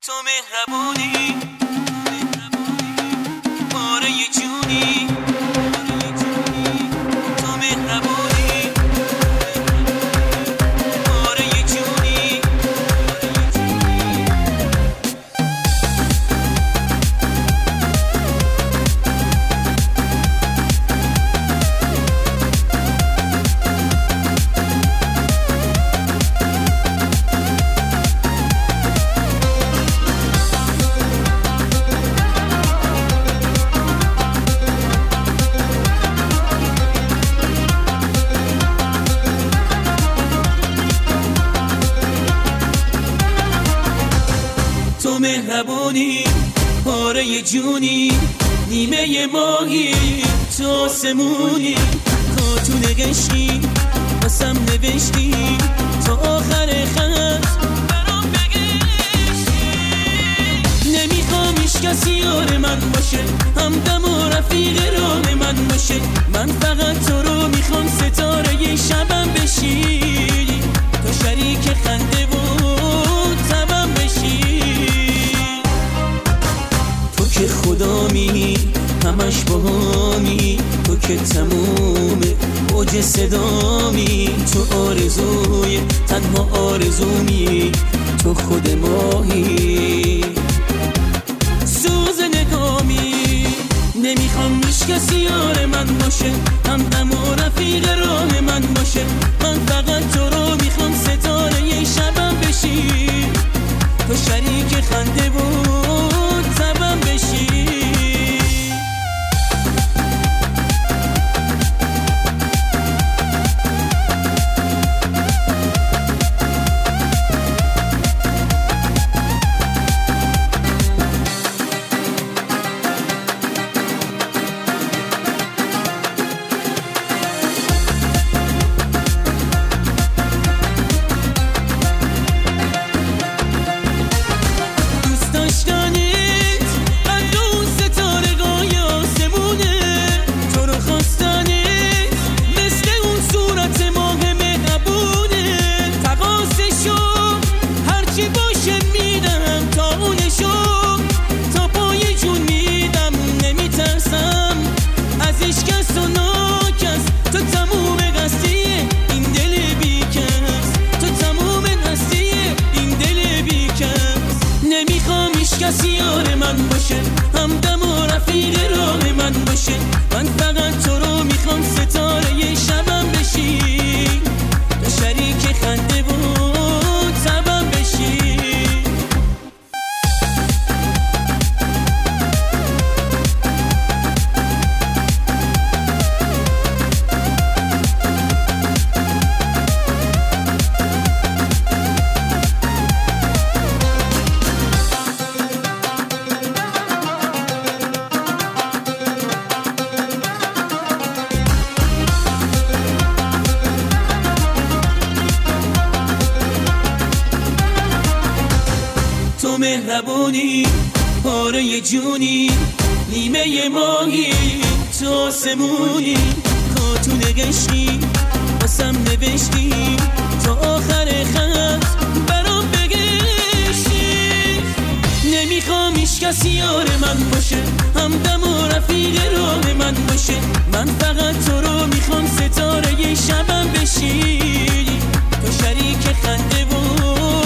تو مهربونی باره یه جونی تو مهربونی باره یه جونی تو مهربونی پاره یه جونی نیمه ماهی تو آسمونی کاتون قشنی واسم نوشتی تا آخر خط برام بگشتی نمیخوام هیچ کسی یار من باشه همدم و رفیق راه من باشه من فقط تو رو میخوام ستاره شبم بشی تو شریک خنده و تبم بشی تو که خدامی همش باهامی تو که تمومه اوج صدامی تو آرزوی تنها آرزومی تو خود ماهی سوز نگامی نمیخوام هیچ کسی یار من باشه همدم و رفیق راه من باشه من فقط تو رو میخوام ستاره شبم بشی تو شریک خنده و تبم بشی کسی یار من باشه همدم و رفیق راه من باشه من فقط تو رو میخوام ستاره شبم بشی تو شریک خنده و تبم بشی تو مهربونی پاره یه جونی نیمه ماهی تو آسمونی کاتون قشنی واسم نوشتی تا آخر خط برام بگشتی نمیخوام هیچ کسی یار من باشه همدم و رفیق راه من باشه من فقط تو رو میخوام ستاره شبم بشی تو شریک خنده و